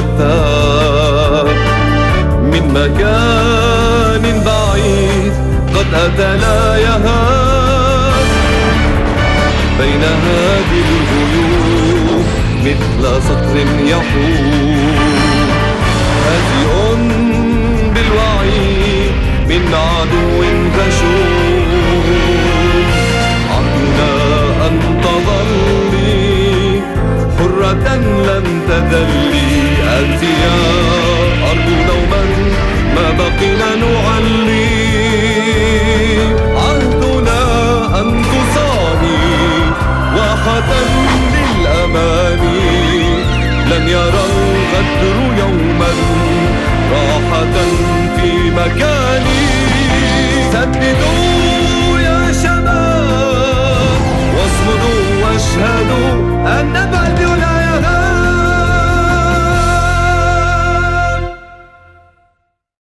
شتى من مكان بعيد قد أتى لا يهاب بين هذه الغيوم مثل صقر يحوم هادئ بالوعي من عدو غشوم عهدنا أن تظلي حرة لن تذلي أنت يا أرض دوما ما بقينا نعلي عهدنا أن تصاني واحة للأمان لن يرى الغدر يوما راحة